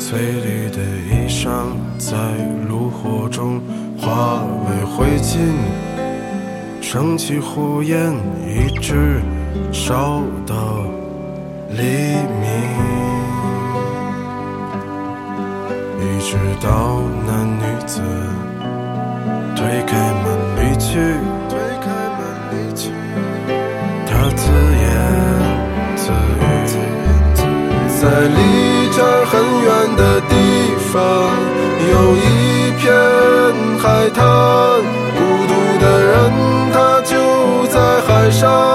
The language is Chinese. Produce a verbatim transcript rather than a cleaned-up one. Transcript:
翠绿的衣裳在炉火中化为灰烬，升起火焰一直烧到黎明，一直到那女子推开门离去，推开门离去，她自言自语，在离这儿很远的地方有一片海滩，孤独的人他就在海上